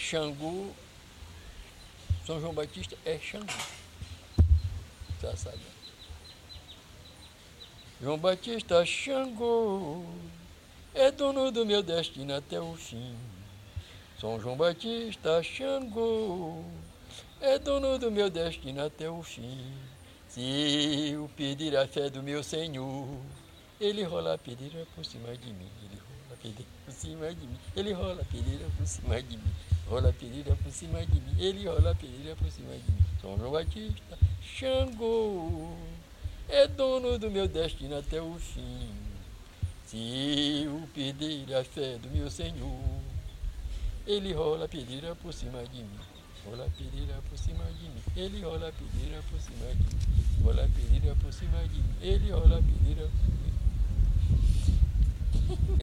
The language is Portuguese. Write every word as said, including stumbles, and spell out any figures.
Xangô, São João Batista é Xangô. Já sabe. João Batista Xangô é dono do meu destino até o fim. São João Batista Xangô é dono do meu destino até o fim. Se eu pedir a fé do meu Senhor, ele rola a pedreira por cima de mim. Ele rola a pedreira por cima de mim. Ele rola a pedreira por cima de mim. Rola a pedreira por cima de mim. Ele rola a pedreira por cima de mim. São João Batista Xangô é dono do meu destino até o fim. Se eu perder a fé do meu Senhor, ele rola a pedreira por cima de mim. Rola a pedreira por cima de mim. Ele rola a pedreira por cima de mim. Rola a pedreira por cima de mim. Ele rola a pedreira por cima de mim.